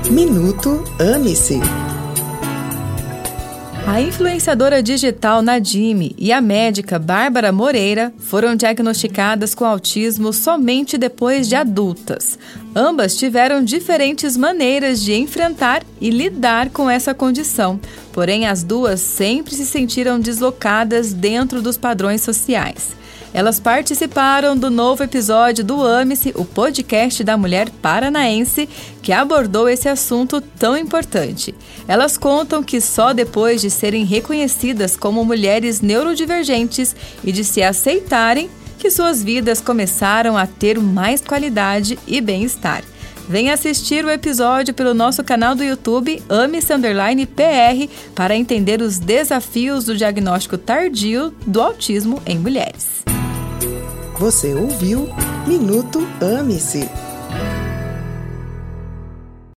Minuto Ame-se. A influenciadora digital Nadime e a médica Bárbara Moreira foram diagnosticadas com autismo somente depois de adultas. Ambas tiveram diferentes maneiras de enfrentar e lidar com essa condição, porém as duas sempre se sentiram deslocadas dentro dos padrões sociais. Elas participaram do novo episódio do Ame-se, o podcast da mulher paranaense, que abordou esse assunto tão importante. Elas contam que só depois de serem reconhecidas como mulheres neurodivergentes e de se aceitarem, que suas vidas começaram a ter mais qualidade e bem-estar. Venha assistir o episódio pelo nosso canal do YouTube, Ame-se_PR, para entender os desafios do diagnóstico tardio do autismo em mulheres. Você ouviu Minuto Ame-se.